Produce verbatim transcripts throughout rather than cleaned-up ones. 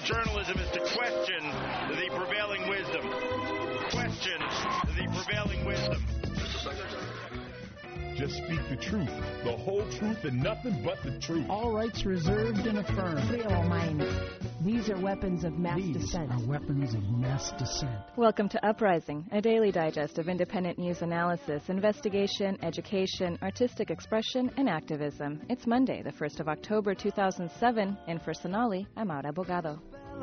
of journalism is to question the prevailing wisdom. Question the prevailing wisdom. Just speak the truth, the whole truth, and nothing but the truth. All rights reserved and affirmed. Free all minds. These are weapons of mass These dissent. are weapons of mass dissent. Welcome to Uprising, a daily digest of independent news analysis, investigation, education, artistic expression, and activism. It's Monday, the first of October, two thousand seven, and for Sonali, I'm Aura Bogado.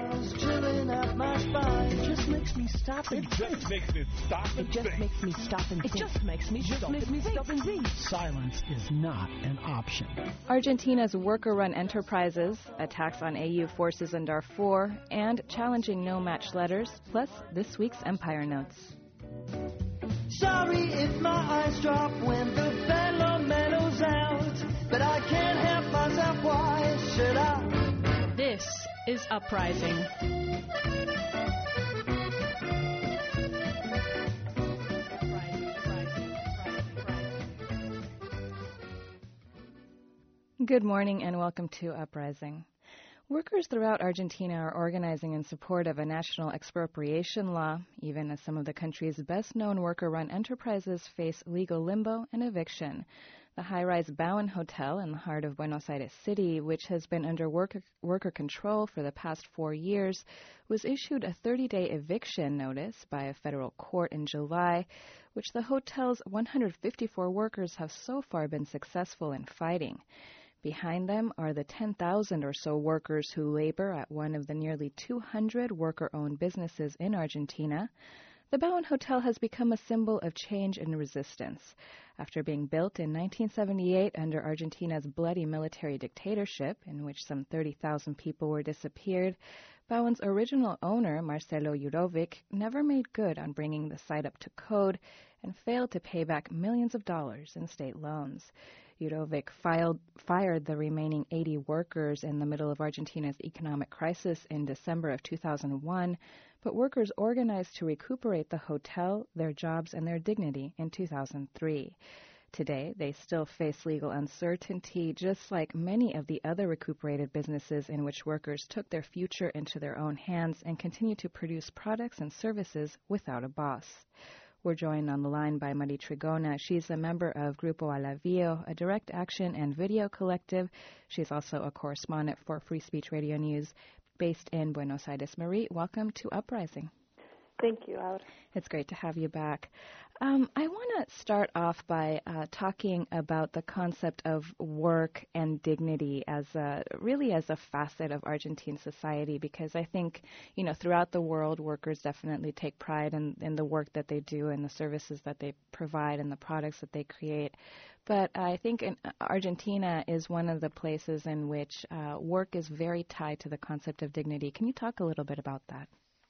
It just makes me stop and It just makes me stop and It just think. makes me stop and It think. just makes me Just stop makes and me think. stop and think. Silence is not an option. Argentina's worker-run enterprises, attacks on A U forces in Darfur, and challenging no-match letters, plus this week's Empire Notes. Sorry if my eyes drop when the fellow meadows out, but I can't help myself, why should I? This is Uprising. Good morning and welcome to Uprising. Workers throughout Argentina are organizing in support of a national expropriation law, even as some of the country's best-known worker-run enterprises face legal limbo and eviction. The high-rise Bowen Hotel in the heart of Buenos Aires City, which has been under worker, worker control for the past four years, was issued a thirty-day eviction notice by a federal court in July, which the hotel's one hundred fifty-four workers have so far been successful in fighting. Behind them are the ten thousand or so workers who labor at one of the nearly two hundred worker-owned businesses in Argentina. The Bowen Hotel has become a symbol of change and resistance. After being built in nineteen seventy-eight under Argentina's bloody military dictatorship, in which some thirty thousand people were disappeared, Bowen's original owner, Marcelo Jurovic, never made good on bringing the site up to code and failed to pay back millions of dollars in state loans. Jurovic filed, fired the remaining eighty workers in the middle of Argentina's economic crisis in December of two thousand one, but workers organized to recuperate the hotel, their jobs, and their dignity in two thousand three. Today, they still face legal uncertainty, just like many of the other recuperated businesses in which workers took their future into their own hands and continue to produce products and services without a boss. We're joined on the line by Marie Trigona. She's a member of Grupo Alavio, a direct action and video collective. She's also a correspondent for Free Speech Radio News based in Buenos Aires. Marie, welcome to Uprising. Thank you, Aura. It's great to have you back. Um, I want to start off by uh, talking about the concept of work and dignity as a, really as a facet of Argentine society, because I think, you know, throughout the world, workers definitely take pride in, in the work that they do and the services that they provide and the products that they create. But I think in Argentina is one of the places in which uh, work is very tied to the concept of dignity. Can you talk a little bit about that?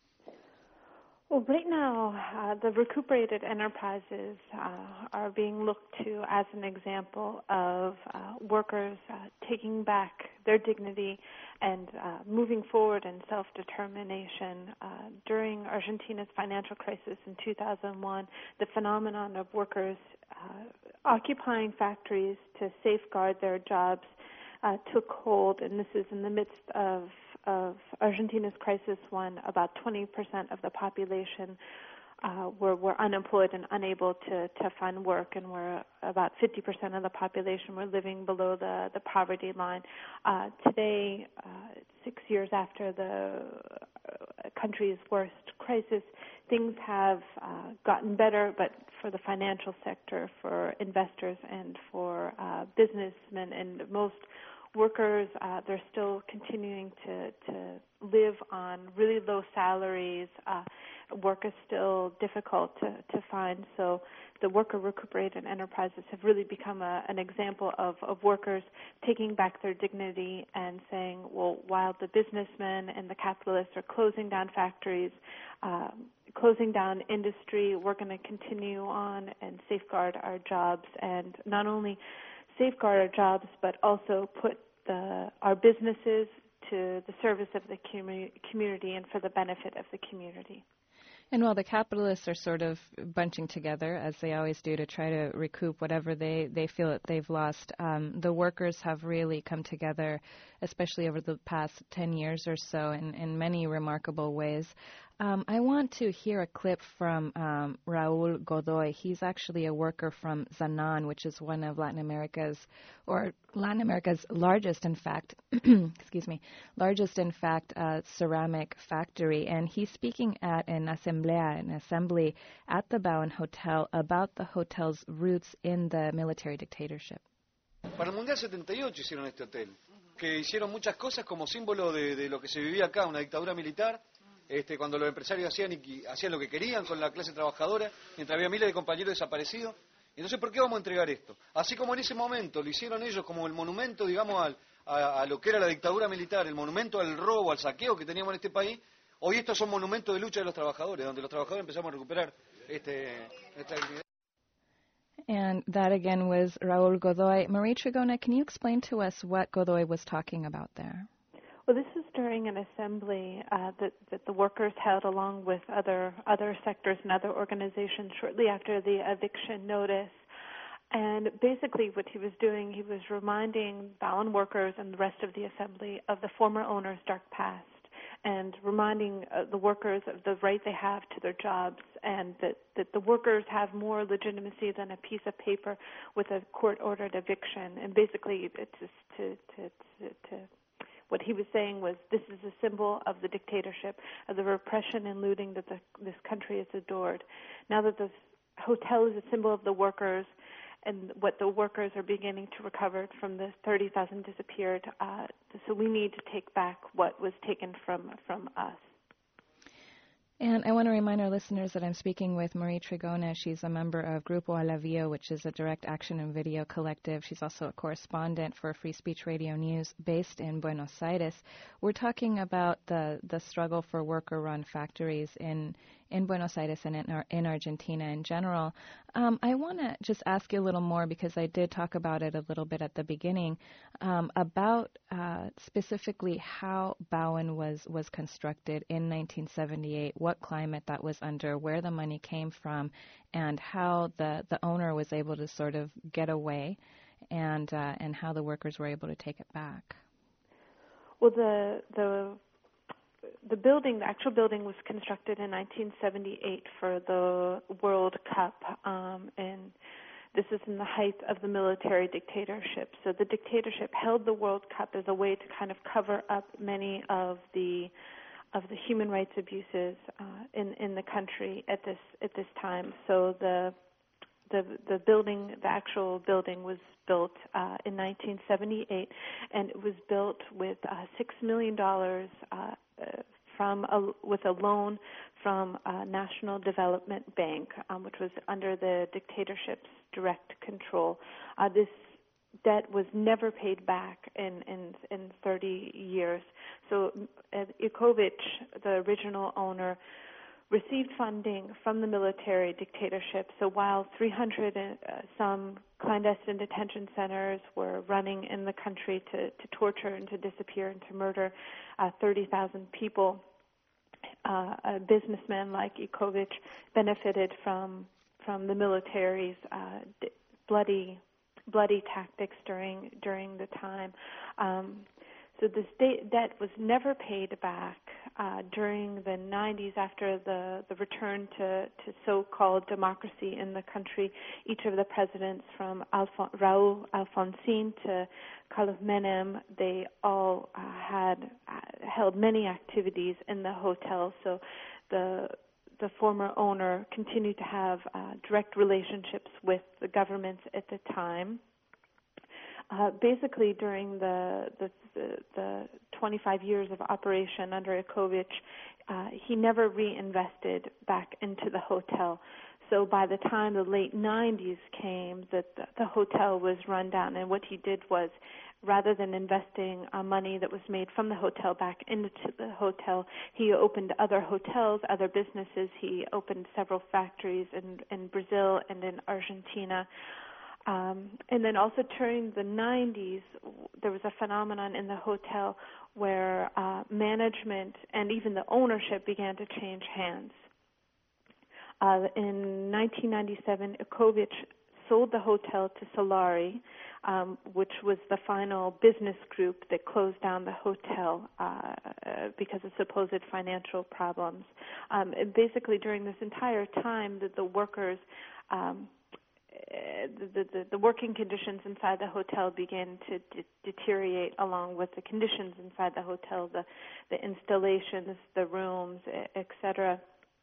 Well, right now, uh, the recuperated enterprises uh, are being looked to as an example of uh, workers uh, taking back their dignity and uh, moving forward in self-determination. Uh, during Argentina's financial crisis in two thousand one, the phenomenon of workers uh, occupying factories to safeguard their jobs uh, took hold, and this is in the midst of of Argentina's crisis when about twenty percent of the population uh, were, were unemployed and unable to, to find work, and where about fifty percent of the population were living below the, the poverty line. Uh, today, uh, six years after the country's worst crisis, things have uh, gotten better, but for the financial sector, for investors, and for uh, businessmen and most workers, uh, they're still continuing to, to live on really low salaries. Uh, work is still difficult to, to find. So the worker recuperated enterprises have really become a, an example of, of workers taking back their dignity and saying, well, while the businessmen and the capitalists are closing down factories, uh, closing down industry, we're going to continue on and safeguard our jobs, and not only safeguard our jobs, but also put the, our businesses to the service of the commu- community and for the benefit of the community. And while the capitalists are sort of bunching together, as they always do, to try to recoup whatever they, they feel that they've lost, um, the workers have really come together, especially over the past ten years or so, in, in many remarkable ways. Um, I want to hear a clip from um, Raul Godoy. He's actually a worker from Zanan, which is one of Latin America's, or Latin America's largest, in fact, excuse me, largest, in fact, uh, ceramic factory. And he's speaking at an asamblea, an assembly at the Bowen Hotel about the hotel's roots in the military dictatorship. Para el Mundial setenta y ocho hicieron este hotel, que hicieron muchas cosas como símbolo de, de lo que se vivía acá, una dictadura militar. Este, cuando los empresarios hacían, y, hacían lo que querían con la clase trabajadora, mientras había miles de compañeros desaparecidos. Entonces, ¿por qué vamos a entregar esto? Así como en ese momento lo hicieron ellos como el monumento, digamos, al, a, a lo que era la dictadura militar, el monumento al robo, al saqueo que teníamos en este país, hoy estos son monumentos de lucha de los trabajadores, donde los trabajadores empezamos a recuperar este, esta actividad. And that again was Raul Godoy. Marie Trigona, can you explain to us what Godoy was talking about there? Well, this is during an assembly uh, that, that the workers held along with other other sectors and other organizations shortly after the eviction notice. And basically what he was doing, he was reminding Bowen workers and the rest of the assembly of the former owner's dark past, and reminding uh, the workers of the right they have to their jobs, and that, that the workers have more legitimacy than a piece of paper with a court-ordered eviction. And basically it's just to, to, to, to what he was saying was, this is a symbol of the dictatorship, of the repression and looting that the, this country has adored. Now that this hotel is a symbol of the workers and what the workers are beginning to recover from the thirty thousand disappeared, uh, so we need to take back what was taken from, from us. And I want to remind our listeners that I'm speaking with Marie Trigona. She's a member of Grupo Alavio, which is a direct action and video collective. She's also a correspondent for Free Speech Radio News based in Buenos Aires. We're talking about the, the struggle for worker-run factories in, in Buenos Aires and in, in Argentina in general. Um, I want to just ask you a little more, because I did talk about it a little bit at the beginning, um, about uh, specifically how Bowen was, was constructed in nineteen seventy-eight, what climate that was under, where the money came from, and how the, the owner was able to sort of get away, and uh, and how the workers were able to take it back. Well, the the the building, the actual building, was constructed in nineteen seventy-eight for the World Cup, um, and this is in the height of the military dictatorship. So the dictatorship held the World Cup as a way to kind of cover up many of the of the human rights abuses uh, in in the country at this at this time. So the the the building, the actual building, was built uh, in nineteen seventy-eight, and it was built with uh, six million dollars uh, from a, with a loan from a National Development Bank, um, which was under the dictatorship's direct control. Uh, this debt was never paid back in, in, in thirty years. So uh, Ikovic, the original owner, received funding from the military dictatorship. So while three hundred uh, some clandestine detention centers were running in the country to, to torture and to disappear and to murder uh, thirty thousand people, uh, a businessman like Ikovic benefited from from the military's uh, d- bloody bloody tactics during during the time. Um, so this de- debt was never paid back uh, during the nineties after the, the return to, to so-called democracy in the country. Each of the presidents, from Alfon- Raúl Alfonsín to Carlos Menem, they all uh, had uh, held many activities in the hotel. So the the former owner continued to have uh, direct relationships with the governments at the time. Uh, basically, during the, the the the twenty-five years of operation under Ikovic, uh, he never reinvested back into the hotel. So by the time the late nineties came, that the, the hotel was run down, and what he did was, rather than investing uh, money that was made from the hotel back into the hotel, he opened other hotels, other businesses. He opened several factories in, in Brazil and in Argentina. Um, and then also during the nineties, there was a phenomenon in the hotel where uh, management and even the ownership began to change hands. Uh, in nineteen ninety-seven, Ikovic sold the hotel to Solari, um, which was the final business group that closed down the hotel uh, uh, because of supposed financial problems. Um, and basically, during this entire time, that the workers, um, the, the, the working conditions inside the hotel began to de- deteriorate along with the conditions inside the hotel, the, the installations, the rooms, et cetera.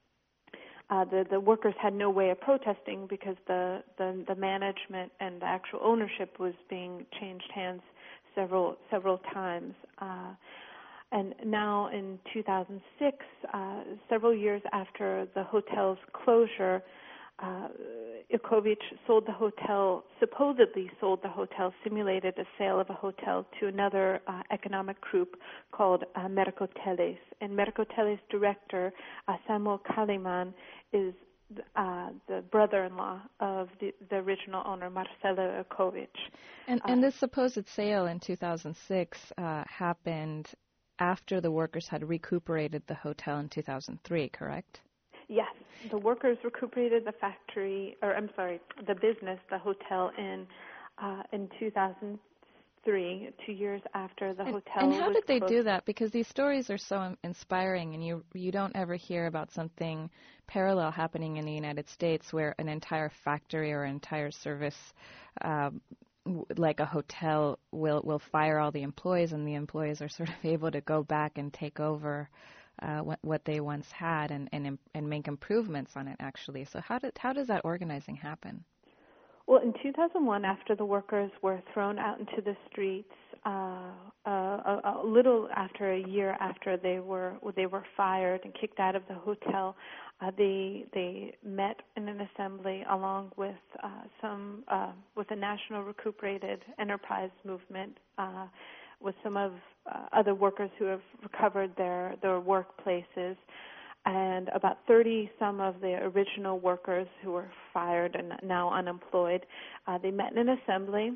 Uh, the, the workers had no way of protesting because the, the, the management and the actual ownership was being changed hands several several times. Uh, and now in two thousand six, uh, several years after the hotel's closure, uh, Ikovic sold the hotel, supposedly sold the hotel, simulated a sale of a hotel to another uh, economic group called uh, Mercoteles. And Mercoteles director, uh, Samuel Kaliman, is uh, the brother-in-law of the, the original owner, Marcelo Ikovic. And, and this supposed sale in two thousand six uh, happened after the workers had recuperated the hotel in two thousand three, correct? Yes, the workers recuperated the factory, or I'm sorry, the business, the hotel in uh, in two thousand three, two years after the and, hotel and how was did they closed. do that? Because these stories are so inspiring, and you you don't ever hear about something parallel happening in the United States where an entire factory or entire service, um, w- like a hotel, will will fire all the employees, and the employees are sort of able to go back and take over Uh, what, what they once had and, and and make improvements on it, actually. So how did how does that organizing happen? Well, in two thousand one, after the workers were thrown out into the streets, uh, uh, a, a little after a year after they were they were fired and kicked out of the hotel, uh, they they met in an assembly along with uh, some uh, with the National Recuperated Enterprise Movement. Uh, with some of uh, other workers who have recovered their, their workplaces, and about thirty some of the original workers who were fired and now unemployed. Uh, they met in an assembly,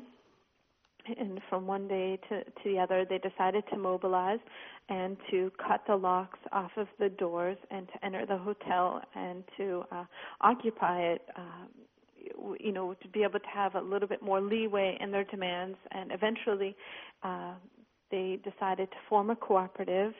and from one day to, to the other, they decided to mobilize and to cut the locks off of the doors and to enter the hotel and to uh, occupy it, uh, you know, to be able to have a little bit more leeway in their demands. And eventually uh, they decided to form a cooperative,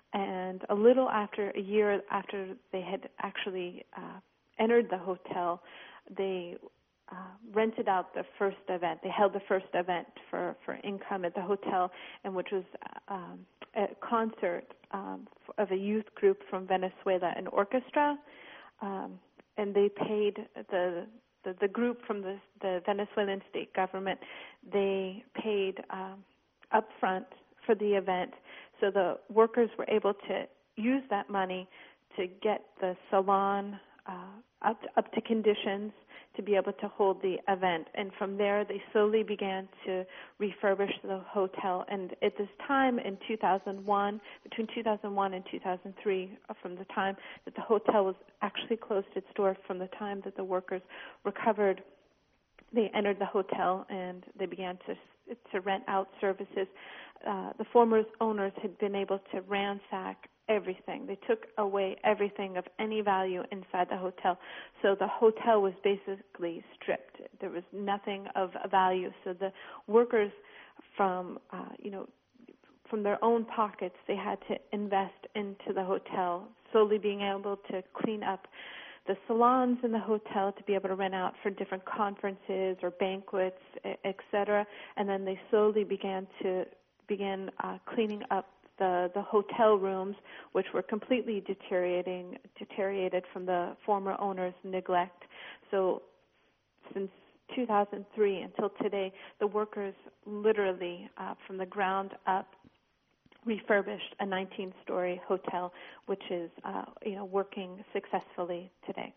and a little after a year after they had actually uh, entered the hotel, they uh, rented out the first event. They held the first event for, for income at the hotel, and which was um, a concert um, of a youth group from Venezuela, an orchestra, um, and they paid the The, the group from the, the Venezuelan state government, they paid um, up front for the event, so the workers were able to use that money to get the salon uh, up, to, up to conditions to be able to hold the event. And from there, they slowly began to refurbish the hotel. And at this time in two thousand one, between two thousand one and two thousand three, from the time that the hotel was actually closed its doors, from the time that the workers recovered, they entered the hotel and they began to to rent out services. Uh, the former owners had been able to ransack everything. They took away everything of any value inside the hotel. So the hotel was basically stripped. There was nothing of value. So the workers from, uh, you know, from their own pockets, they had to invest into the hotel, slowly being able to clean up the salons in the hotel to be able to rent out for different conferences or banquets, et cetera. And then they slowly began to begin uh, cleaning up the, the hotel rooms, which were completely deteriorating, deteriorated from the former owner's neglect. So since two thousand three until today, the workers literally, uh, from the ground up, refurbished a nineteen-story hotel, which is, uh, you know, working successfully today.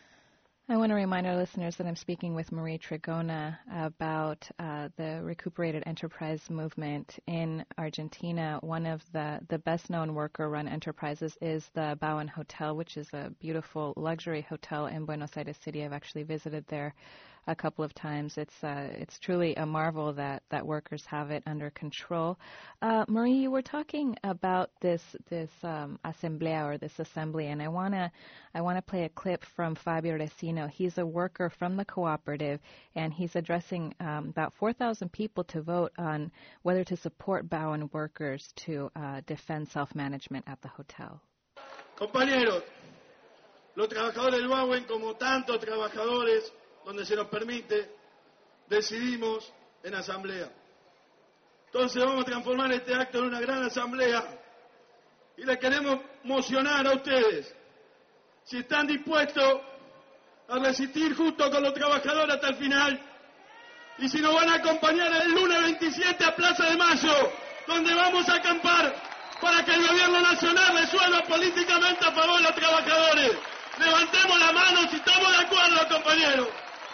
I want to remind our listeners that I'm speaking with Marie Trigona about uh, the recuperated enterprise movement in Argentina. One of the, the best-known worker-run enterprises is the Bowen Hotel, which is a beautiful luxury hotel in Buenos Aires City. I've actually visited there a couple of times. It's uh, it's truly a marvel that, that workers have it under control. Uh, Marie, you were talking about this this um, asamblea or this assembly, and I wanna I wanna play a clip from Fabio Resino. He's a worker from the cooperative, and he's addressing um, about four thousand people to vote on whether to support Bowen workers to uh, defend self-management at the hotel. Compañeros, los trabajadores del Bowen, como tantos trabajadores, donde se nos permite, decidimos en asamblea. Entonces vamos a transformar este acto en una gran asamblea y les queremos mocionar a ustedes. Si están dispuestos a resistir justo con los trabajadores hasta el final, y si nos van a acompañar el lunes veintisiete a Plaza de Mayo, donde vamos a acampar para que el gobierno nacional resuelva políticamente a favor de los trabajadores. Levantemos la mano si estamos de acuerdo, compañeros.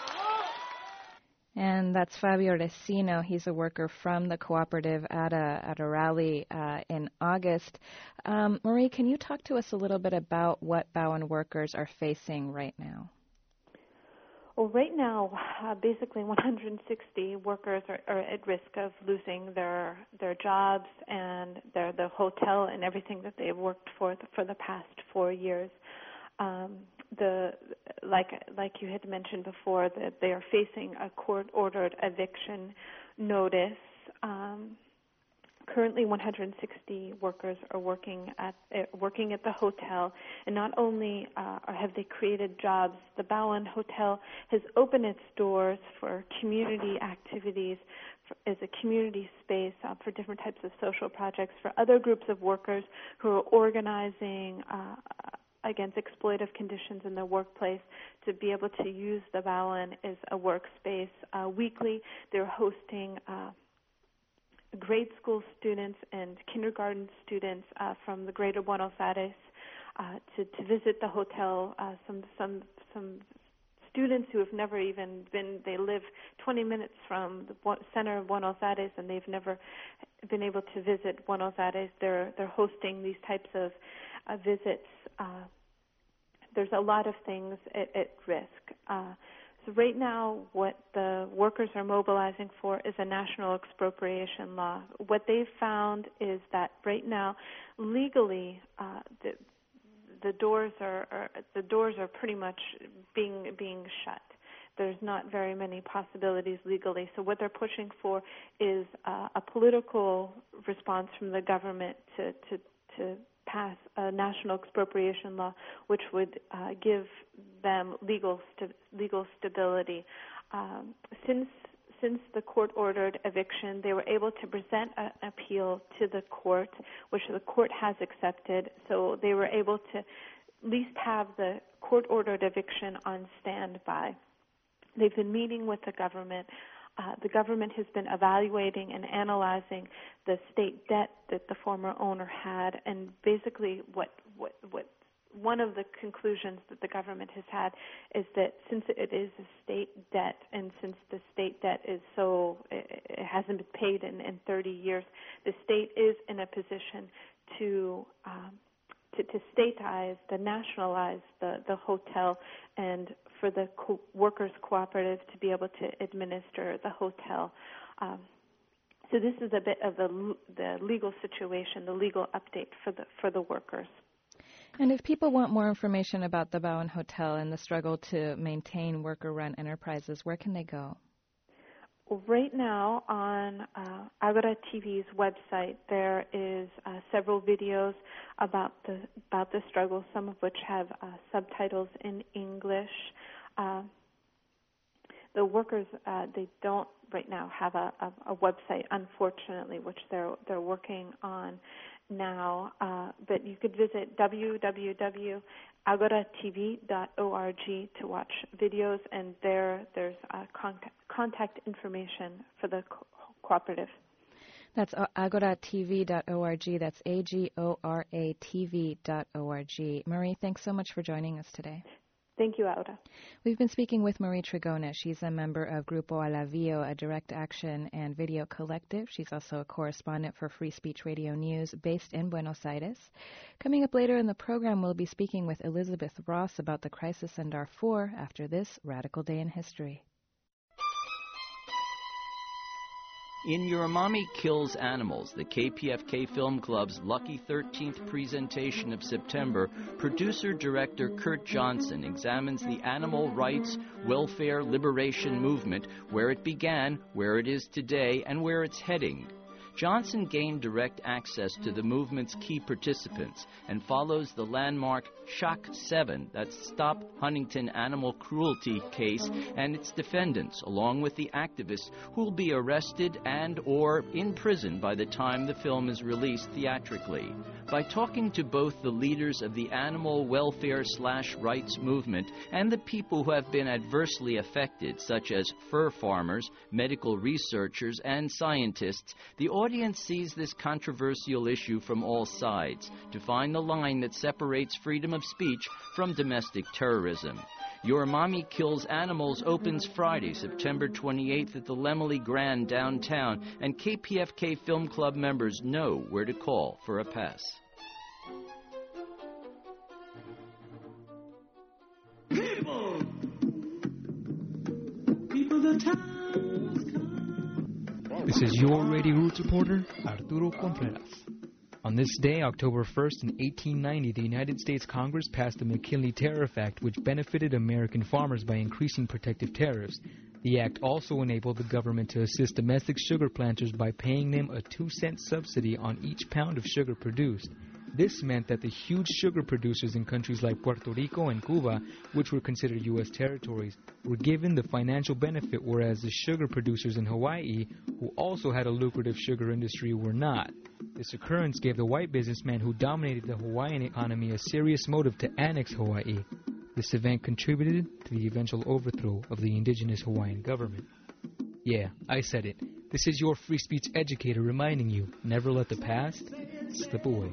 And that's Fabio Resino. He's a worker from the cooperative at a at a rally uh, in August. Um, Marie, can you talk to us a little bit about what Bowen workers are facing right now? Well, right now, uh, basically one hundred sixty workers are, are at risk of losing their their jobs and their the hotel and everything that they've worked for the, for the past four years. Um, the like like you had mentioned before, that they are facing a court-ordered eviction notice. Um, Currently, one hundred sixty workers are working at uh, working at the hotel, and not only uh, have they created jobs, the Bowen Hotel has opened its doors for community activities, for, as a community space uh, for different types of social projects for other groups of workers who are organizing uh, against exploitive conditions in their workplace to be able to use the Bowen as a workspace. Uh, weekly, they're hosting Uh, grade school students and kindergarten students uh, from the greater Buenos Aires uh, to, to visit the hotel. Uh, some some some students who have never even been, they live twenty minutes from the center of Buenos Aires and they've never been able to visit Buenos Aires. They're, they're hosting these types of uh, visits. Uh, there's a lot of things at, at risk. Uh, So right now, what the workers are mobilizing for is a national expropriation law. What they've found is that right now, legally, uh, the, the doors are, are the doors are pretty much being being shut. There's not very many possibilities legally. So what they're pushing for is uh, a political response from the government to to to pass a national expropriation law, which would uh, give them legal st- legal stability. Um, since since the court-ordered eviction, they were able to present an appeal to the court, which the court has accepted. So they were able to at least have the court-ordered eviction on standby. They've been meeting with the government. Uh, the government has been evaluating and analyzing the state debt that the former owner had, and basically what, what, what one of the conclusions that the government has had is that since it is a state debt, and since the state debt is so, it, it hasn't been paid in, in thirty years, the state is in a position to um, to, to stateize, to nationalize the, the hotel, and for the co- workers' cooperative to be able to administer the hotel. Um, so this is a bit of the, the legal situation, the legal update for the for the workers. And if people want more information about the Bowen Hotel and the struggle to maintain worker-run enterprises, where can they go? Right now on uh, Agora T V's website, there is uh, several videos about the about the struggle, some of which have uh, subtitles in English. Uh, the workers, uh, they don't right now have a, a, a website, unfortunately, which they're they're working on now. Uh, but you could visit w w w dot agora t v dot org to watch videos, and there there's uh, contact, contact information for the co- cooperative. That's agora t v dot org. That's A G O R A T V dot org. Marie, thanks so much for joining us today. Thank you, Aura. We've been speaking with Marie Trigona. She's a member of Grupo Alavio, a direct action and video collective. She's also a correspondent for Free Speech Radio News based in Buenos Aires. Coming up later in the program, we'll be speaking with Elizabeth Ross about the crisis in Darfur after this Radical Day in History. In Your Mommy Kills Animals, the K P F K Film Club's Lucky thirteenth presentation of September, producer-director Kurt Johnson examines the animal rights, welfare, liberation movement, where it began, where it is today, and where it's heading. Johnson gained direct access to the movement's key participants and follows the landmark Shock seven, that's Stop Huntington Animal Cruelty case, and its defendants, along with the activists who will be arrested and or in prison by the time the film is released theatrically. By talking to both the leaders of the animal welfare slash rights movement and the people who have been adversely affected, such as fur farmers, medical researchers, and scientists, the audience sees this controversial issue from all sides to find the line that separates freedom of speech from domestic terrorism. Your Mommy Kills Animals opens Friday, September twenty-eighth at the Lemley Grand downtown, and K P F K Film Club members know where to call for a pass. People! People, the time's come. This is your Radio Roots reporter, Arturo Contreras. On this day, October first, in eighteen ninety, the United States Congress passed the McKinley Tariff Act, which benefited American farmers by increasing protective tariffs. The act also enabled the government to assist domestic sugar planters by paying them a two-cent subsidy on each pound of sugar produced. This meant that the huge sugar producers in countries like Puerto Rico and Cuba, which were considered U S territories, were given the financial benefit, whereas the sugar producers in Hawaii, who also had a lucrative sugar industry, were not. This occurrence gave the white businessmen who dominated the Hawaiian economy a serious motive to annex Hawaii. This event contributed to the eventual overthrow of the indigenous Hawaiian government. Yeah, I said it. This is your free speech educator reminding you, never let the past slip away.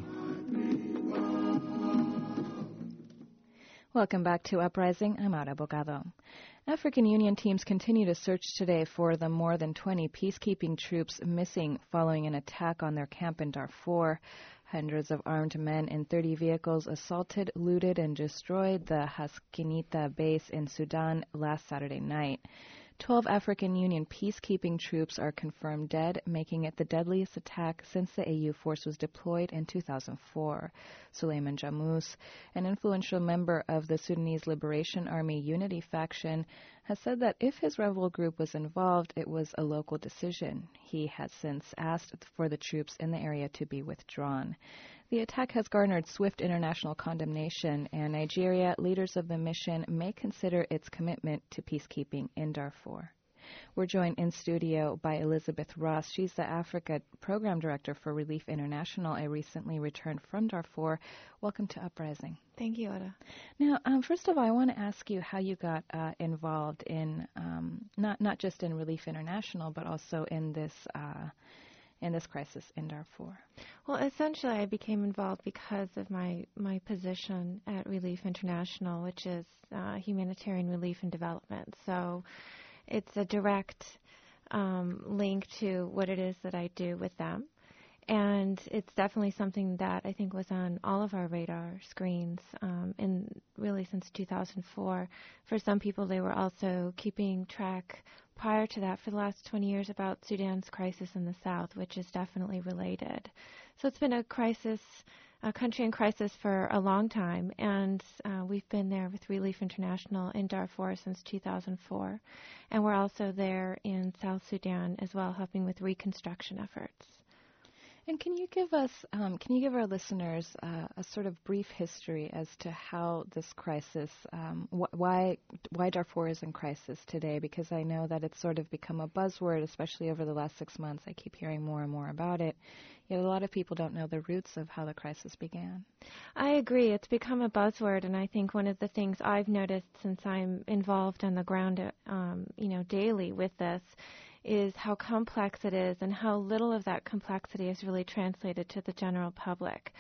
Welcome back to Uprising. I'm Ara Bogado. African Union teams continue to search today for the more than twenty peacekeeping troops missing following an attack on their camp in Darfur. Hundreds of armed men in thirty vehicles assaulted, looted, and destroyed the Haskinita base in Sudan last Saturday night. Twelve African Union peacekeeping troops are confirmed dead, making it the deadliest attack since the A U force was deployed in two thousand four. Suleiman Jamous, an influential member of the Sudanese Liberation Army Unity faction, has said that if his rebel group was involved, it was a local decision. He has since asked for the troops in the area to be withdrawn. The attack has garnered swift international condemnation, and Nigeria, leaders of the mission, may consider its commitment to peacekeeping in Darfur. We're joined in studio by Elizabeth Ross. She's the Africa Program Director for Relief International. I recently returned from Darfur. Welcome to Uprising. Thank you, Oda. Now, um, first of all, I want to ask you how you got uh, involved in, um, not, not just in Relief International, but also in this uh in this crisis in Darfur. Well, essentially, I became involved because of my, my position at Relief International, which is uh, humanitarian relief and development. So it's a direct um, link to what it is that I do with them. And it's definitely something that I think was on all of our radar screens um, in really since two thousand four. For some people, they were also keeping track prior to that for the last twenty years about Sudan's crisis in the south, which is definitely related. So it's been a crisis, a country in crisis for a long time, and uh, we've been there with Relief International in Darfur since two thousand four. And we're also there in South Sudan as well, helping with reconstruction efforts. And can you give us, um, can you give our listeners uh, a sort of brief history as to how this crisis, um, wh- why why Darfur is in crisis today? Because I know that it's sort of become a buzzword, especially over the last six months. I keep hearing more and more about it. Yet a lot of people don't know the roots of how the crisis began. I agree. It's become a buzzword, and I think one of the things I've noticed since I'm involved on the ground, um, you know, daily with this, is how complex it is and how little of that complexity is really translated to the general public.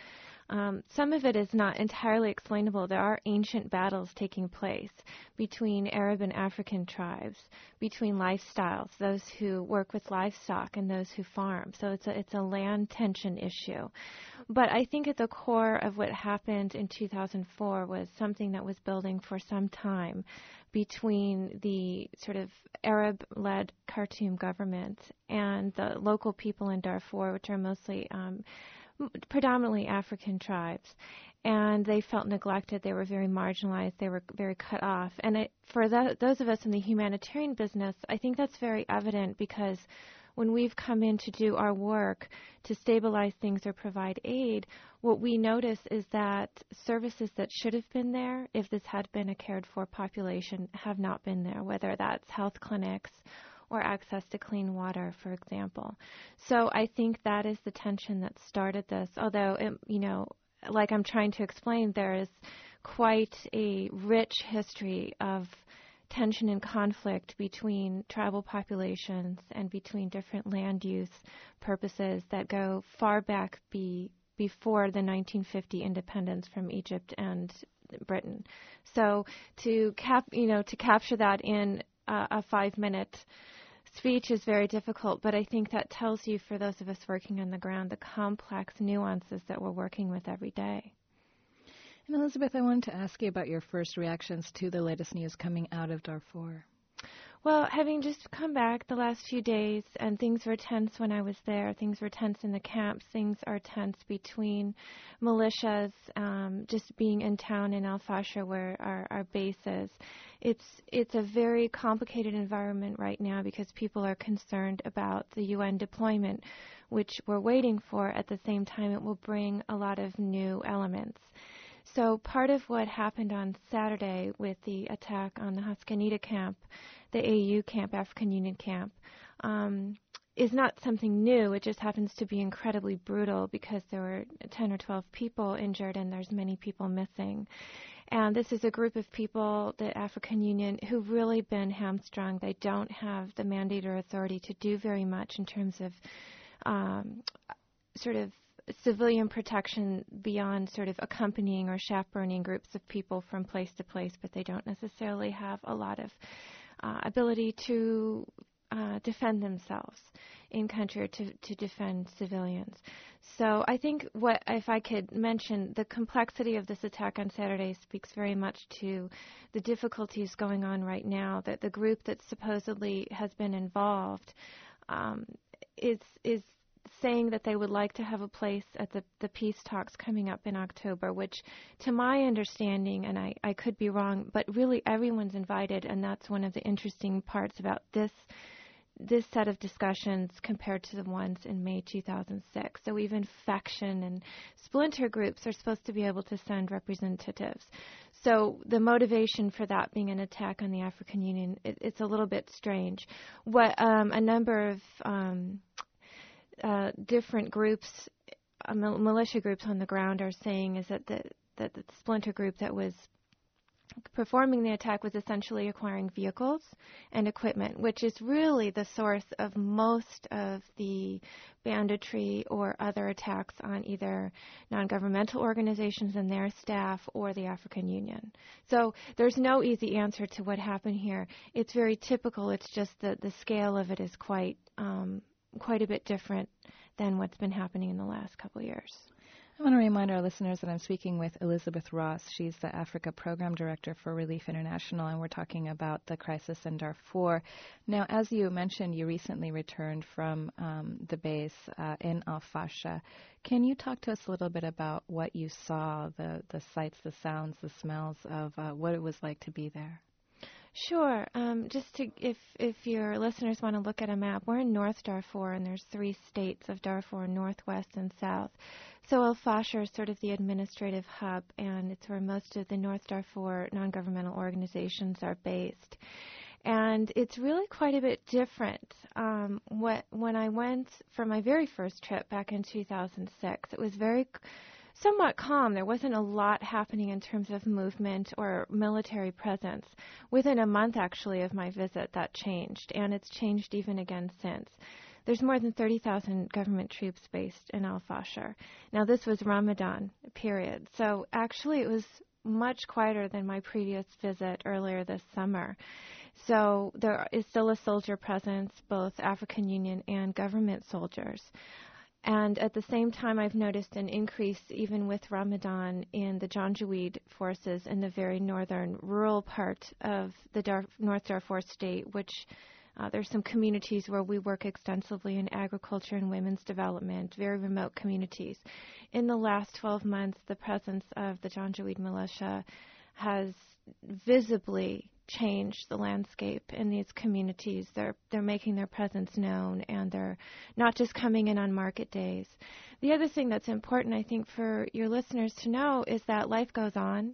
Um, some of it is not entirely explainable. There are ancient battles taking place between Arab and African tribes, between lifestyles, those who work with livestock and those who farm. So it's a, it's a land tension issue. But I think at the core of what happened in two thousand four was something that was building for some time between the sort of Arab-led Khartoum government and the local people in Darfur, which are mostly um, predominantly African tribes. And they felt neglected. They were very marginalized. They were very cut off. And it, for the, those of us in the humanitarian business, I think that's very evident because when we've come in to do our work to stabilize things or provide aid, what we notice is that services that should have been there, if this had been a cared-for population, have not been there, whether that's health clinics or access to clean water, for example. So I think that is the tension that started this, although, it, you know, like I'm trying to explain, there is quite a rich history of tension and conflict between tribal populations and between different land use purposes that go far back be, before the nineteen fifty independence from Egypt and Britain. So to cap, you know, to capture that in uh, a five-minute speech is very difficult, but I think that tells you, for those of us working on the ground, the complex nuances that we're working with every day. And Elizabeth, I wanted to ask you about your first reactions to the latest news coming out of Darfur. Well, having just come back the last few days, and things were tense when I was there, things were tense in the camps, things are tense between militias, um, just being in town in Al-Fasher where our, our base is. It's, it's a very complicated environment right now because people are concerned about the U N deployment, which we're waiting for. At the same time, it will bring a lot of new elements. So part of what happened on Saturday with the attack on the Haskanita camp, the A U camp, African Union camp, um, is not something new. It just happens to be incredibly brutal because there were ten or twelve people injured and there's many people missing. And this is a group of people, the African Union, who've really been hamstrung. They don't have the mandate or authority to do very much in terms of um, sort of civilian protection beyond sort of accompanying or chaperoning groups of people from place to place, but they don't necessarily have a lot of uh, ability to uh, defend themselves in country or to, to defend civilians. So I think what, if I could mention, the complexity of this attack on Saturday speaks very much to the difficulties going on right now, that the group that supposedly has been involved um, is is saying that they would like to have a place at the, the peace talks coming up in October, which to my understanding, and I, I could be wrong, but really everyone's invited, and that's one of the interesting parts about this this set of discussions compared to the ones in May two thousand six. So even faction and splinter groups are supposed to be able to send representatives. So the motivation for that being an attack on the African Union, it, it's a little bit strange. What um, a number of um, Uh, different groups, uh, mil- militia groups on the ground are saying is that the, that the splinter group that was performing the attack was essentially acquiring vehicles and equipment, which is really the source of most of the banditry or other attacks on either non-governmental organizations and their staff or the African Union. So there's no easy answer to what happened here. It's very typical. It's just that the scale of it is quite um, quite a bit different than what's been happening in the last couple of years. I want to remind our listeners that I'm speaking with Elizabeth Ross. She's the Africa Program Director for Relief International, and we're talking about the crisis in Darfur. Now, as you mentioned, you recently returned from um, the base uh, in Al-Fasher. Can you talk to us a little bit about what you saw, the, the sights, the sounds, the smells of uh, what it was like to be there? Sure. Um, just to, if if your listeners want to look at a map, we're in North Darfur, and there's three states of Darfur, Northwest and South. So Al-Fasher is sort of the administrative hub, and it's where most of the North Darfur non-governmental organizations are based. And it's really quite a bit different. Um, what, when I went for my very first trip back in two thousand six, it was very somewhat calm. There wasn't a lot happening in terms of movement or military presence. Within a month, actually, of my visit, that changed, and it's changed even again since. there's more than thirty thousand government troops based in Al Fasher. Now, this was Ramadan period, so actually it was much quieter than my previous visit earlier this summer. So there is still a soldier presence, both African Union and government soldiers. And at the same time, I've noticed an increase, even with Ramadan, in the Janjaweed forces in the very northern rural part of the Dar- North Darfur state, which uh, there's some communities where we work extensively in agriculture and women's development, very remote communities. In the last twelve months, the presence of the Janjaweed militia has visibly change the landscape in these communities. They're they're making their presence known, and they're not just coming in on market days. The other thing that's important, I think, for your listeners to know is that life goes on,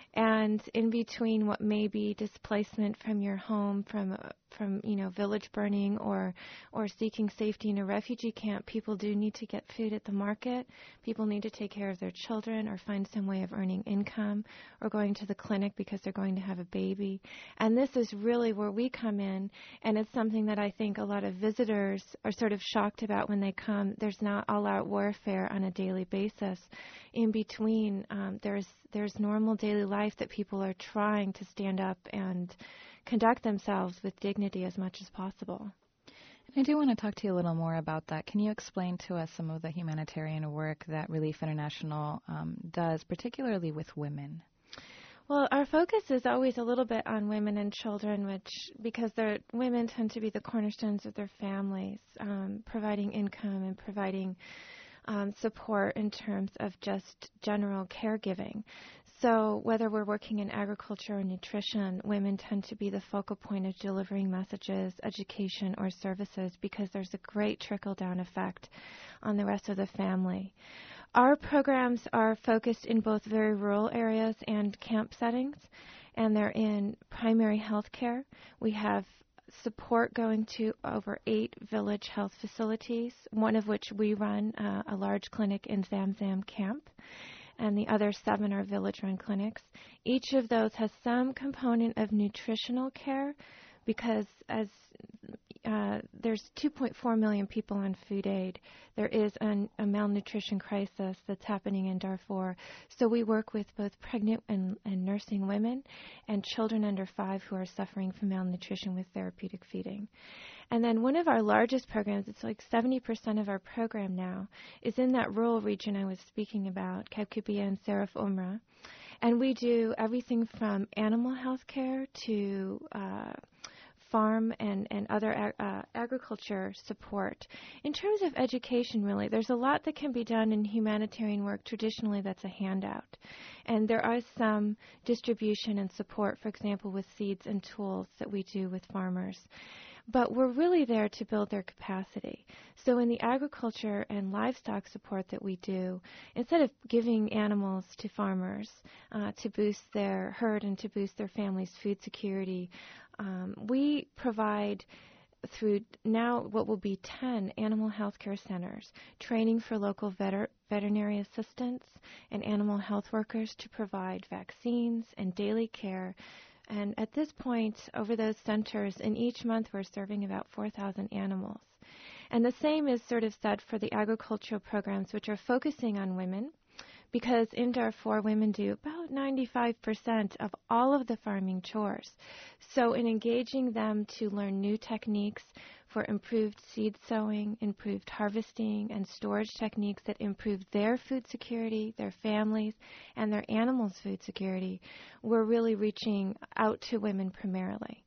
and in between what may be displacement from your home, from uh, from you know village burning or or seeking safety in a refugee camp, people do need to get food at the market. People need to take care of their children or find some way of earning income, or going to the clinic because they're going to have a baby. And this is really where we come in, and it's something that I think a lot of visitors are sort of shocked about when they come. There's not all-out warfare on a daily basis. In between, um, there's there's normal daily life that people are trying to stand up and conduct themselves with dignity as much as possible. I do want to talk to you a little more about that. Can you explain to us some of the humanitarian work that Relief International um, does, particularly with women? Well, our focus is always a little bit on women and children, which because they're, women tend to be the cornerstones of their families, um, providing income and providing um, support in terms of just general caregiving. So whether we're working in agriculture or nutrition, women tend to be the focal point of delivering messages, education, or services because there's a great trickle-down effect on the rest of the family. Our programs are focused in both very rural areas and camp settings, and they're in primary health care. We have support going to over eight village health facilities, one of which we run, uh, a large clinic in Zamzam Camp, and the other seven are village-run clinics. Each of those has some component of nutritional care because as uh, there's two point four million people on food aid, there is an, a malnutrition crisis that's happening in Darfur. So we work with both pregnant and, and nursing women and children under five who are suffering from malnutrition with therapeutic feeding. And then one of our largest programs, it's like seventy percent of our program now, is in that rural region I was speaking about, Kabkabia and Sarif Umrah. And we do everything from animal health care to uh, farm and, and other ag- uh, agriculture support. In terms of education, really, there's a lot that can be done in humanitarian work. Traditionally, that's a handout. And there are some distribution and support, for example, with seeds and tools that we do with farmers. But we're really there to build their capacity. So in the agriculture and livestock support that we do, instead of giving animals to farmers uh, to boost their herd and to boost their family's food security, um, we provide through now what will be ten animal health care centers, training for local veter- veterinary assistants and animal health workers to provide vaccines and daily care. And at this point, over those centers, in each month we're serving about four thousand animals. And the same is sort of said for the agricultural programs, which are focusing on women, because in Darfur, women do about ninety-five percent of all of the farming chores. So in engaging them to learn new techniques for improved seed sowing, improved harvesting, and storage techniques that improve their food security, their families, and their animals' food security, we're really reaching out to women primarily.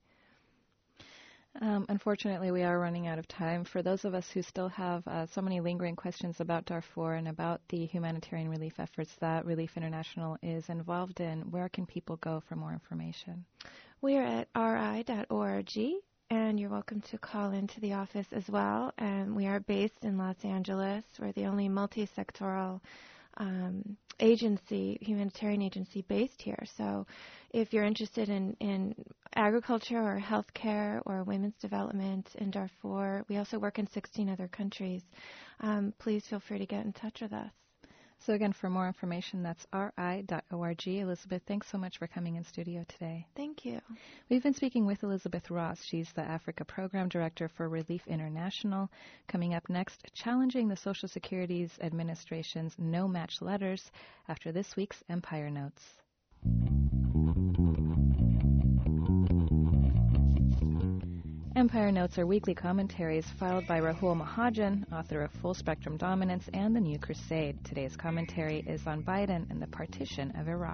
Um, unfortunately, we are running out of time. For those of us who still have uh, so many lingering questions about Darfur and about the humanitarian relief efforts that Relief International is involved in, where can people go for more information? We are at r i dot org, and you're welcome to call into the office as well. And we are based in Los Angeles. We're the only multi-sectoral um, agency, humanitarian agency based here. So if you're interested in, in agriculture or healthcare or women's development in Darfur, we also work in sixteen other countries. Um, please feel free to get in touch with us. So again, for more information, that's r i dot org. Elizabeth, thanks so much for coming in studio today. Thank you. We've been speaking with Elizabeth Ross. She's the Africa Program Director for Relief International. Coming up next, challenging the Social Security Administration's no-match letters after this week's Empire Notes. Empire Notes are weekly commentaries filed by Rahul Mahajan, author of Full Spectrum Dominance and The New Crusade. Today's commentary is on Biden and the partition of Iraq.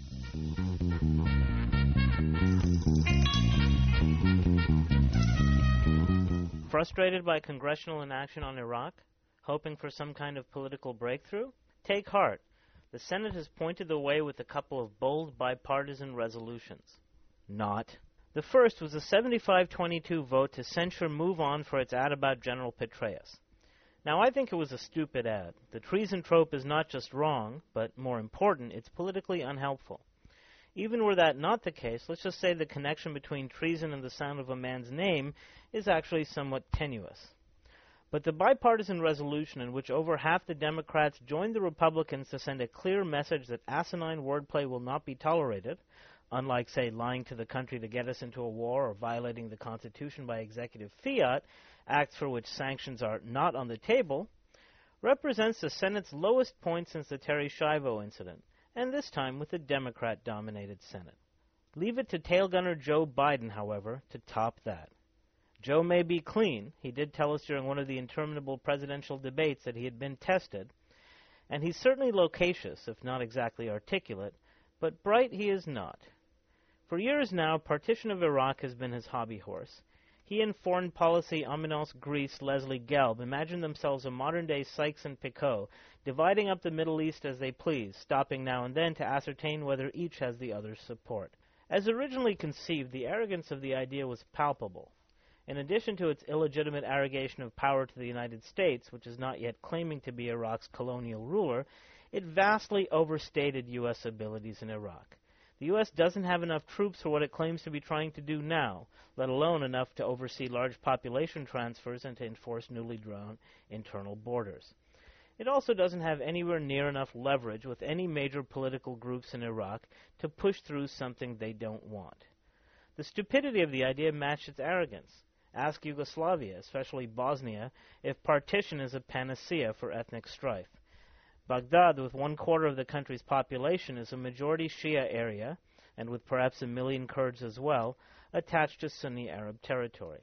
Frustrated by congressional inaction on Iraq? Hoping for some kind of political breakthrough? Take heart. The Senate has pointed the way with a couple of bold bipartisan resolutions. Not. The first was a seventy-five twenty-two vote to censure Move On for its ad about General Petraeus. Now, I think it was a stupid ad. The treason trope is not just wrong, but more important, it's politically unhelpful. Even were that not the case, let's just say the connection between treason and the sound of a man's name is actually somewhat tenuous. But the bipartisan resolution in which over half the Democrats joined the Republicans to send a clear message that asinine wordplay will not be tolerated, unlike, say, lying to the country to get us into a war or violating the Constitution by executive fiat, acts for which sanctions are not on the table, represents the Senate's lowest point since the Terry Schiavo incident, and this time with a Democrat-dominated Senate. Leave it to tailgunner Joe Biden, however, to top that. Joe may be clean. He did tell us during one of the interminable presidential debates that he had been tested, and he's certainly loquacious, if not exactly articulate, but bright he is not. For years now, partition of Iraq has been his hobby horse. He and foreign policy Aminos Greece Leslie Gelb imagined themselves a modern-day Sykes and Picot, dividing up the Middle East as they please, stopping now and then to ascertain whether each has the other's support. As originally conceived, the arrogance of the idea was palpable. In addition to its illegitimate arrogation of power to the United States, which is not yet claiming to be Iraq's colonial ruler, it vastly overstated U S abilities in Iraq. The U S doesn't have enough troops for what it claims to be trying to do now, let alone enough to oversee large population transfers and to enforce newly drawn internal borders. It also doesn't have anywhere near enough leverage with any major political groups in Iraq to push through something they don't want. The stupidity of the idea matched its arrogance. Ask Yugoslavia, especially Bosnia, if partition is a panacea for ethnic strife. Baghdad, with one quarter of the country's population, is a majority Shia area, and with perhaps a million Kurds as well, attached to Sunni Arab territory.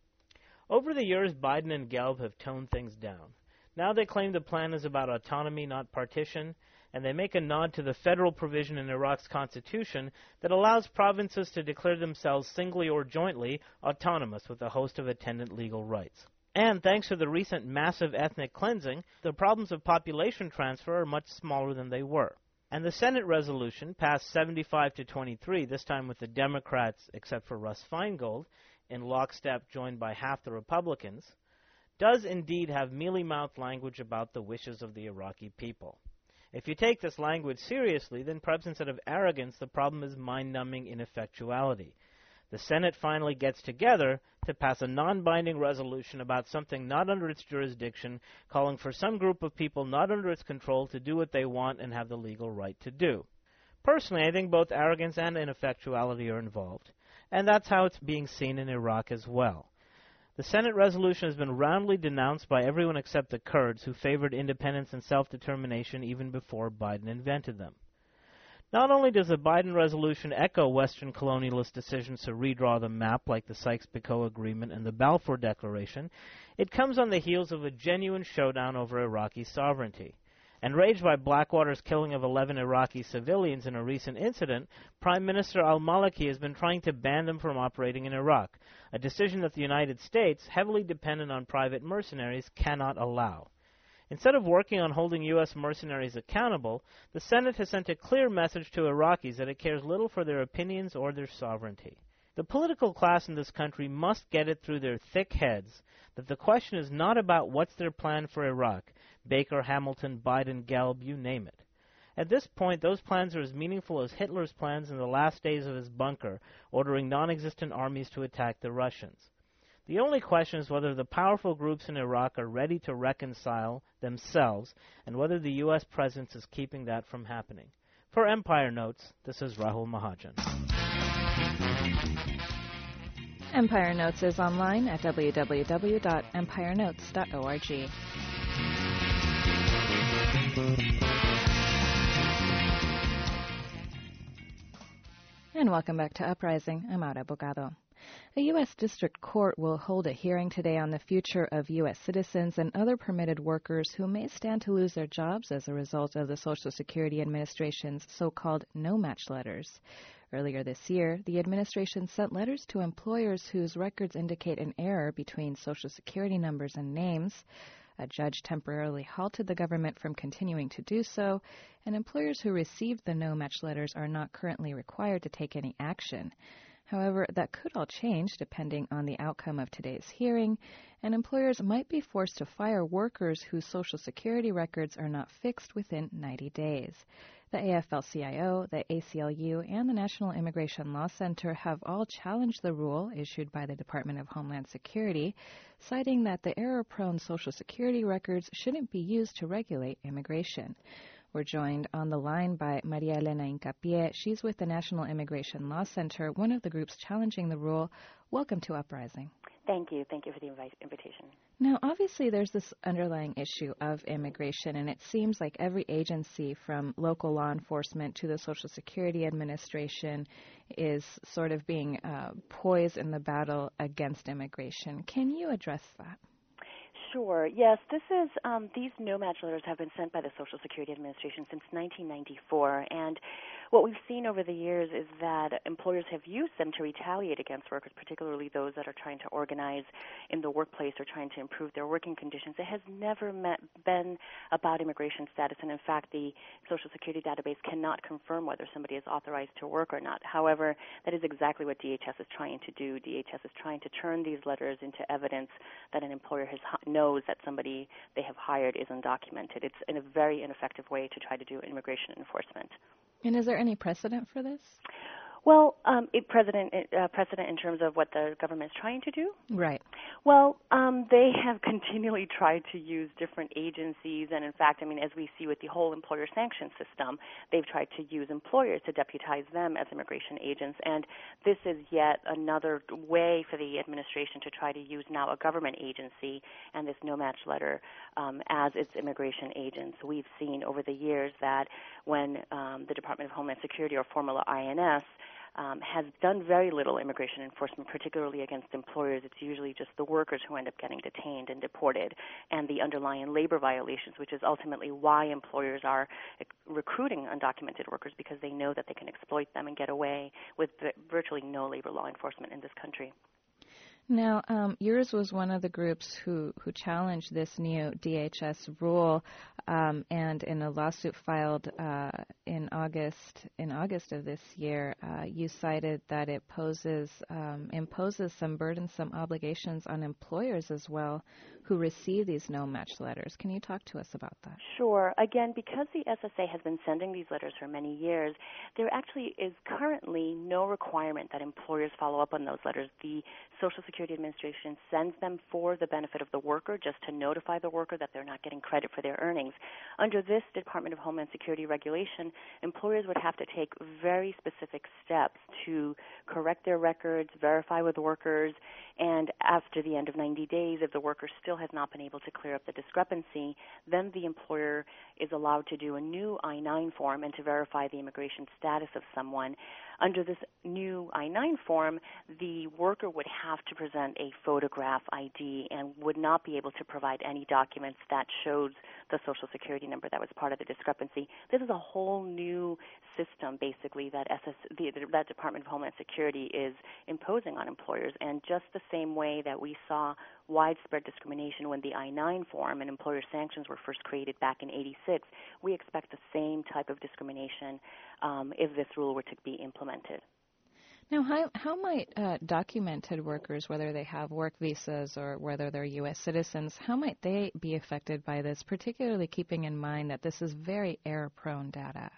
Over the years, Biden and Gelb have toned things down. Now they claim the plan is about autonomy, not partition, and they make a nod to the federal provision in Iraq's constitution that allows provinces to declare themselves singly or jointly autonomous with a host of attendant legal rights. And thanks to the recent massive ethnic cleansing, the problems of population transfer are much smaller than they were. And the Senate resolution, passed seventy-five to twenty-three, this time with the Democrats, except for Russ Feingold, in lockstep joined by half the Republicans, does indeed have mealy-mouthed language about the wishes of the Iraqi people. If you take this language seriously, then perhaps instead of arrogance, the problem is mind-numbing ineffectuality. The Senate finally gets together to pass a non-binding resolution about something not under its jurisdiction, calling for some group of people not under its control to do what they want and have the legal right to do. Personally, I think both arrogance and ineffectuality are involved, and that's how it's being seen in Iraq as well. The Senate resolution has been roundly denounced by everyone except the Kurds, who favored independence and self-determination even before Biden invented them. Not only does the Biden resolution echo Western colonialist decisions to redraw the map like the Sykes-Picot Agreement and the Balfour Declaration, it comes on the heels of a genuine showdown over Iraqi sovereignty. Enraged by Blackwater's killing of eleven Iraqi civilians in a recent incident, Prime Minister al-Maliki has been trying to ban them from operating in Iraq, a decision that the United States, heavily dependent on private mercenaries, cannot allow. Instead of working on holding U S mercenaries accountable, the Senate has sent a clear message to Iraqis that it cares little for their opinions or their sovereignty. The political class in this country must get it through their thick heads that the question is not about what's their plan for Iraq, Baker, Hamilton, Biden, Gelb, you name it. At this point, those plans are as meaningful as Hitler's plans in the last days of his bunker, ordering non-existent armies to attack the Russians. The only question is whether the powerful groups in Iraq are ready to reconcile themselves and whether the U S presence is keeping that from happening. For Empire Notes, this is Rahul Mahajan. Empire Notes is online at w w w dot empire notes dot org. And welcome back to Uprising. I'm Aura Bogado. A U S District Court will hold a hearing today on the future of U S citizens and other permitted workers who may stand to lose their jobs as a result of the Social Security Administration's so-called no-match letters. Earlier this year, the administration sent letters to employers whose records indicate an error between Social Security numbers and names. A judge temporarily halted the government from continuing to do so, and employers who received the no-match letters are not currently required to take any action. However, that could all change depending on the outcome of today's hearing, and employers might be forced to fire workers whose Social Security records are not fixed within ninety days. The A F L C I O, the A C L U, and the National Immigration Law Center have all challenged the rule issued by the Department of Homeland Security, citing that the error-prone Social Security records shouldn't be used to regulate immigration. We're joined on the line by Maria Elena Incapié. She's with the National Immigration Law Center, one of the groups challenging the rule. Welcome to Uprising. Thank you. Thank you for the invite- invitation. Now, obviously, there's this underlying issue of immigration, and it seems like every agency from local law enforcement to the Social Security Administration is sort of being uh, poised in the battle against immigration. Can you address that? Sure. Yes, this is um, these no-match letters have been sent by the Social Security Administration since nineteen ninety-four, and what we've seen over the years is that employers have used them to retaliate against workers, particularly those that are trying to organize in the workplace or trying to improve their working conditions. It has never met, been about immigration status, and in fact, the Social Security database cannot confirm whether somebody is authorized to work or not. However, that is exactly what D H S is trying to do. D H S is trying to turn these letters into evidence that an employer has knows that somebody they have hired is undocumented. It's in a very ineffective way to try to do immigration enforcement. And is there any precedent for this? Well, um, it precedent, uh, precedent in terms of what the government is trying to do? Right. Well, um, they have continually tried to use different agencies, and in fact, I mean, as we see with the whole employer sanction system, they've tried to use employers to deputize them as immigration agents, and this is yet another way for the administration to try to use now a government agency and this no-match letter um, as its immigration agents. We've seen over the years that when um, the Department of Homeland Security, or formerly I N S, Um, has done very little immigration enforcement, particularly against employers. It's usually just the workers who end up getting detained and deported, and the underlying labor violations, which is ultimately why employers are recruiting undocumented workers, because they know that they can exploit them and get away with virtually no labor law enforcement in this country. Now, um, yours was one of the groups who, who challenged this new D H S rule, um, and in a lawsuit filed uh, in August in August of this year, uh, you cited that it poses um, imposes some burdensome obligations on employers as well who receive these no-match letters. Can you talk to us about that? Sure. Again, because the S S A has been sending these letters for many years, there actually is currently no requirement that employers follow up on those letters. The Social Security Administration sends them for the benefit of the worker, just to notify the worker that they're not getting credit for their earnings. Under this Department of Homeland Security regulation, employers would have to take very specific steps to correct their records, verify with workers, and after the end of ninety days, if the worker still has not been able to clear up the discrepancy, then the employer is allowed to do a new I nine form and to verify the immigration status of someone. Under this new I nine form, the worker would have to present a photograph I D and would not be able to provide any documents that shows the Social Security number that was part of the discrepancy. This is a whole new system, basically, that S S, the, that Department of Homeland Security is imposing on employers. And just the same way that we saw widespread discrimination when the I nine form and employer sanctions were first created back in eighty-six, we expect the same type of discrimination um, if this rule were to be implemented. Now, how, how might uh, documented workers, whether they have work visas or whether they're U S citizens, how might they be affected by this, particularly keeping in mind that this is very error-prone data?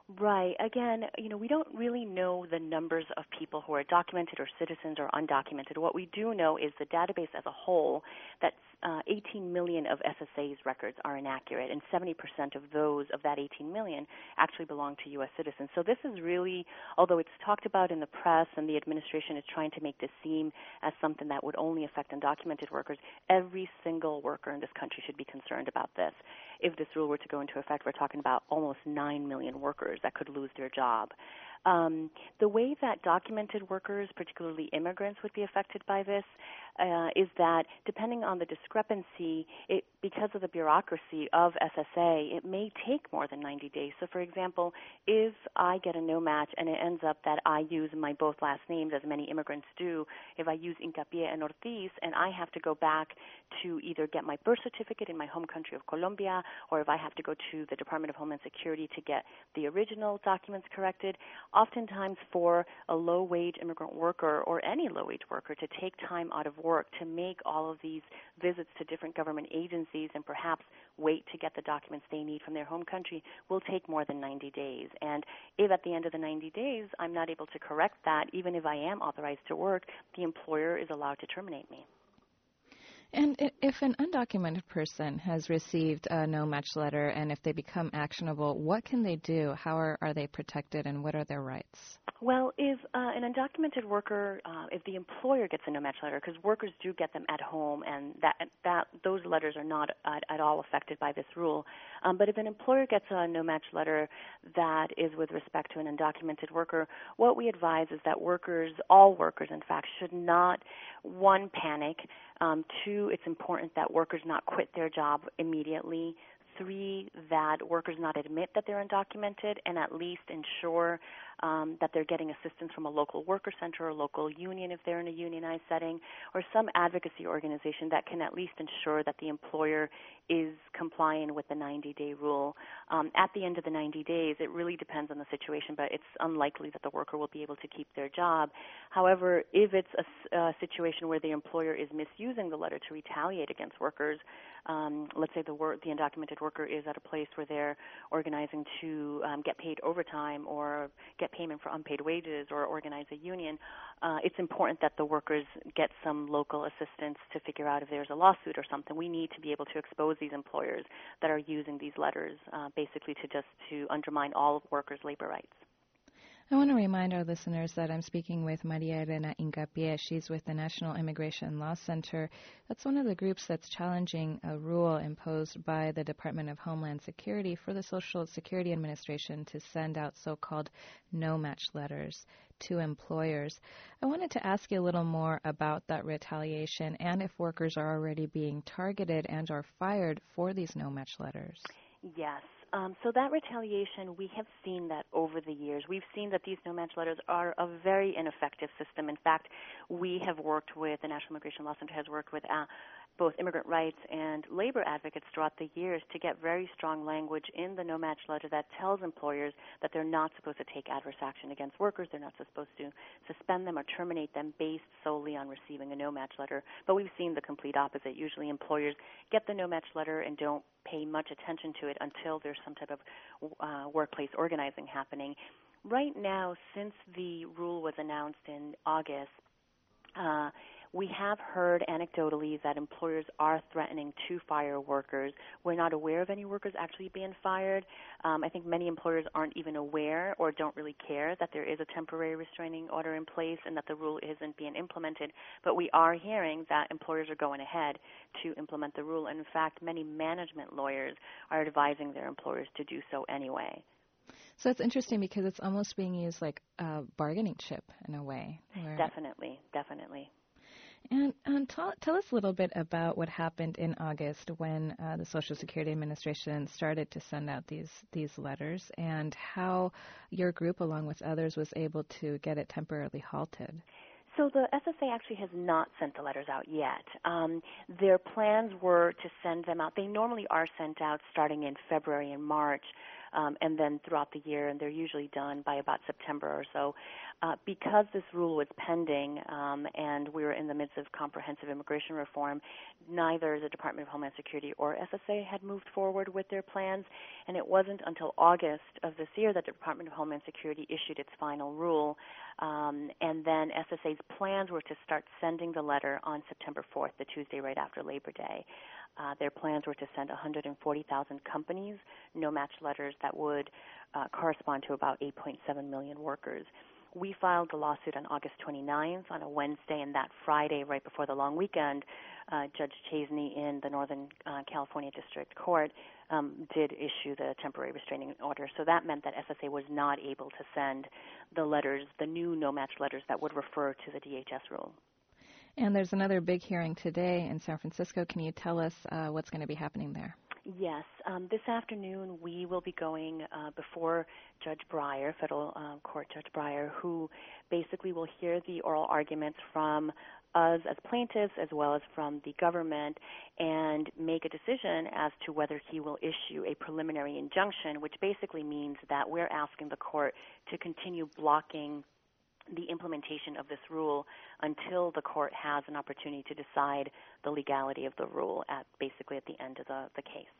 Right. Again, you know, we don't really know the numbers of people who are documented or citizens or undocumented. What we do know is the database as a whole, that uh, eighteen million of S S A's records are inaccurate, and seventy percent of those, of that eighteen million, actually belong to U S citizens. So this is really, although it's talked about in the press and the administration is trying to make this seem as something that would only affect undocumented workers, every single worker in this country should be concerned about this. If this rule were to go into effect, we're talking about almost nine million workers that could lose their job. Um, the way that documented workers, particularly immigrants, would be affected by this uh, is that depending on the discrepancy, it, because of the bureaucracy of S S A, it may take more than ninety days. So, for example, if I get a no match and it ends up that I use my both last names, as many immigrants do, if I use Hincapié and Ortiz, and I have to go back to either get my birth certificate in my home country of Colombia, or if I have to go to the Department of Homeland Security to get the original documents corrected, oftentimes for a low-wage immigrant worker or any low-wage worker to take time out of work to make all of these visits to different government agencies and perhaps wait to get the documents they need from their home country will take more than ninety days. And if at the end of the ninety days I'm not able to correct that, even if I am authorized to work, the employer is allowed to terminate me. And if an undocumented person has received a no-match letter and if they become actionable, what can they do? How are, are they protected, and what are their rights? Well, if uh, an undocumented worker, uh, if the employer gets a no-match letter, because workers do get them at home, and that that those letters are not at, at all affected by this rule. Um, but if an employer gets a no-match letter that is with respect to an undocumented worker, what we advise is that workers, all workers, in fact, should not, one, panic. Um, two, it's important that workers not quit their job immediately. Three, that workers not admit that they're undocumented and at least ensure um, that they're getting assistance from a local worker center or local union if they're in a unionized setting, or some advocacy organization that can at least ensure that the employer is compliant with the ninety-day rule. Um, at the end of the ninety days, it really depends on the situation, but it's unlikely that the worker will be able to keep their job. However, if it's a, a situation where the employer is misusing the letter to retaliate against workers, um, let's say the, work, the undocumented worker is at a place where they're organizing to um, get paid overtime or get payment for unpaid wages or organize a union, uh, it's important that the workers get some local assistance to figure out if there's a lawsuit or something. We need to be able to expose these employers that are using these letters uh, basically to just to undermine all of workers' labor rights. I want to remind our listeners that I'm speaking with Maria Elena Hincapié. She's with the National Immigration Law Center. That's one of the groups that's challenging a rule imposed by the Department of Homeland Security for the Social Security Administration to send out so-called no-match letters to employers. I wanted to ask you a little more about that retaliation and if workers are already being targeted and are fired for these no-match letters. Yes. Um, so that retaliation, we have seen that over the years. We've seen that these no-match letters are a very ineffective system. In fact, we have worked with, the National Immigration Law Center has worked with uh, both immigrant rights and labor advocates throughout the years to get very strong language in the no-match letter that tells employers that they're not supposed to take adverse action against workers. They're not supposed to suspend them or terminate them based solely on receiving a no-match letter. But we've seen the complete opposite. Usually employers get the no-match letter and don't pay much attention to it until there's some type of uh, workplace organizing happening. Right now, since the rule was announced in August, uh, we have heard anecdotally that employers are threatening to fire workers. We're not aware of any workers actually being fired. Um, I think many employers aren't even aware or don't really care that there is a temporary restraining order in place and that the rule isn't being implemented. But we are hearing that employers are going ahead to implement the rule. And in fact, many management lawyers are advising their employers to do so anyway. So it's interesting because it's almost being used like a bargaining chip in a way. Definitely, definitely. And, and tell, tell us a little bit about what happened in August when uh, the Social Security Administration started to send out these these letters and how your group, along with others, was able to get it temporarily halted. So the S S A actually has not sent the letters out yet. Um, their plans were to send them out. They normally are sent out starting in February and March. um, and then throughout the year, and they're usually done by about September or so. Uh, because this rule was pending um, and we were in the midst of comprehensive immigration reform, neither the Department of Homeland Security or S S A had moved forward with their plans, and it wasn't until August of this year that the Department of Homeland Security issued its final rule, um, and then S S A's plans were to start sending the letter on September fourth, the Tuesday right after Labor Day. Uh, their plans were to send one hundred forty thousand companies no-match letters that would uh, correspond to about eight point seven million workers. We filed the lawsuit on August twenty-ninth on a Wednesday, and that Friday, right before the long weekend, uh, Judge Chesney in the Northern uh, California District Court um, did issue the temporary restraining order. So that meant that S S A was not able to send the letters, the new no-match letters that would refer to the D H S rule. And there's another big hearing today in San Francisco. Can you tell us uh, what's going to be happening there? Yes. Um, this afternoon we will be going uh, before Judge Breyer, Federal uh, Court Judge Breyer, who basically will hear the oral arguments from us as plaintiffs as well as from the government and make a decision as to whether he will issue a preliminary injunction, which basically means that we're asking the court to continue blocking the implementation of this rule until the court has an opportunity to decide the legality of the rule at basically at the end of the, the case.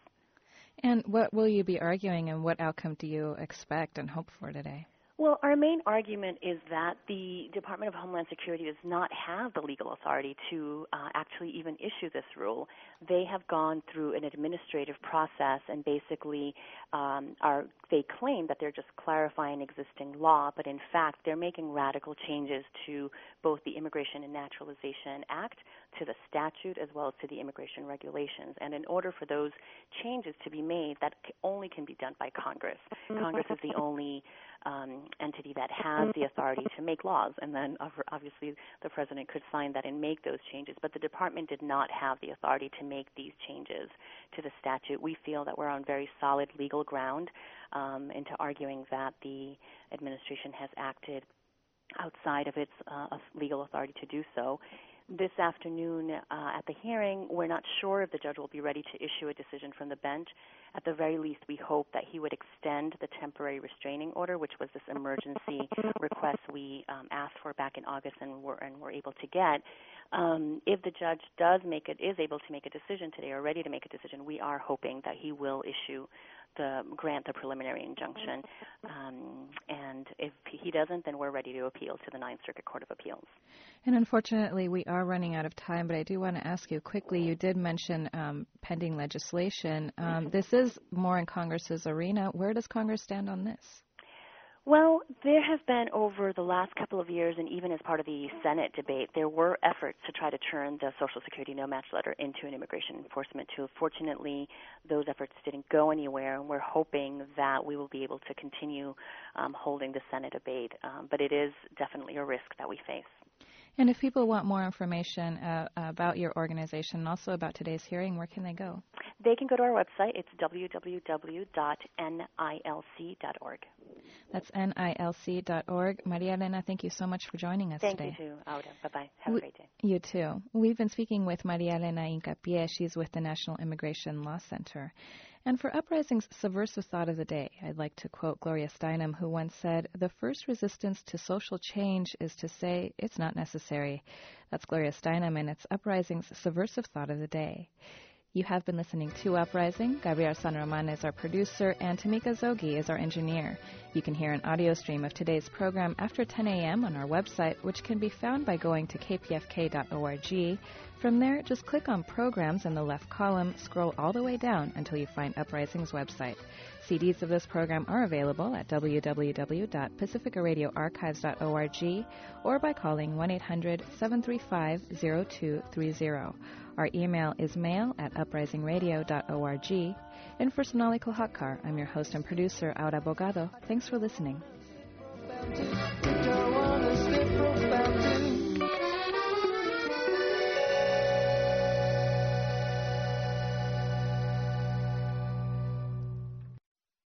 And what will you be arguing, and what outcome do you expect and hope for today? Well, our main argument is that the Department of Homeland Security does not have the legal authority to uh, actually even issue this rule. They have gone through an administrative process and basically um, are they claim that they're just clarifying existing law, but in fact they're making radical changes to both the Immigration and Naturalization Act, to the statute, as well as to the immigration regulations. And in order for those changes to be made, that only can be done by Congress. Congress is the only um, entity that has the authority to make laws, and then obviously the president could sign that and make those changes. But the department did not have the authority to make these changes to the statute. We feel that we're on very solid legal ground um, into arguing that the administration has acted outside of its uh, legal authority to do so. This afternoon uh, at the hearing, we're not sure if the judge will be ready to issue a decision from the bench. At the very least, we hope that he would extend the temporary restraining order, which was this emergency request we um, asked for back in August and were, and were able to get. Um, if the judge does make it, is able to make a decision today or ready to make a decision, we are hoping that he will issue the grant the preliminary injunction. Um, and if he doesn't, then we're ready to appeal to the Ninth Circuit Court of Appeals. And unfortunately, we are running out of time, but I do want to ask you quickly, you did mention um, pending legislation. Um, this is more in Congress's arena. Where does Congress stand on this? Well, there have been over the last couple of years, and even as part of the Senate debate, there were efforts to try to turn the Social Security no-match letter into an immigration enforcement tool. Fortunately, those efforts didn't go anywhere, and we're hoping that we will be able to continue um, holding the Senate debate. Um, but it is definitely a risk that we face. And if people want more information uh, about your organization and also about today's hearing, where can they go? They can go to our website. It's w w w dot n i l c dot org. That's N I L C dot org. Maria Elena, thank you so much for joining us thank today. Thank you, too, Auda. Bye-bye. Have we, a great day. You too. We've been speaking with Maria Elena Hincapié. She's with the National Immigration Law Center. And for Uprising's Subversive Thought of the Day, I'd like to quote Gloria Steinem, who once said, "The first resistance to social change is to say it's not necessary." That's Gloria Steinem, and it's Uprising's Subversive Thought of the Day. You have been listening to Uprising. Gabriel San Roman is our producer, and Tamika Zogi is our engineer. You can hear an audio stream of today's program after ten a.m. on our website, which can be found by going to k p f k dot org. From there, just click on Programs in the left column, scroll all the way down until you find Uprising's website. C Ds of this program are available at w w w dot pacifica radio archives dot org or by calling one eight hundred seven three five zero two three zero. Our email is mail at uprising radio dot org. And for Sonali Kolhatkar, I'm your host and producer, Aura Bogado. Thanks for listening.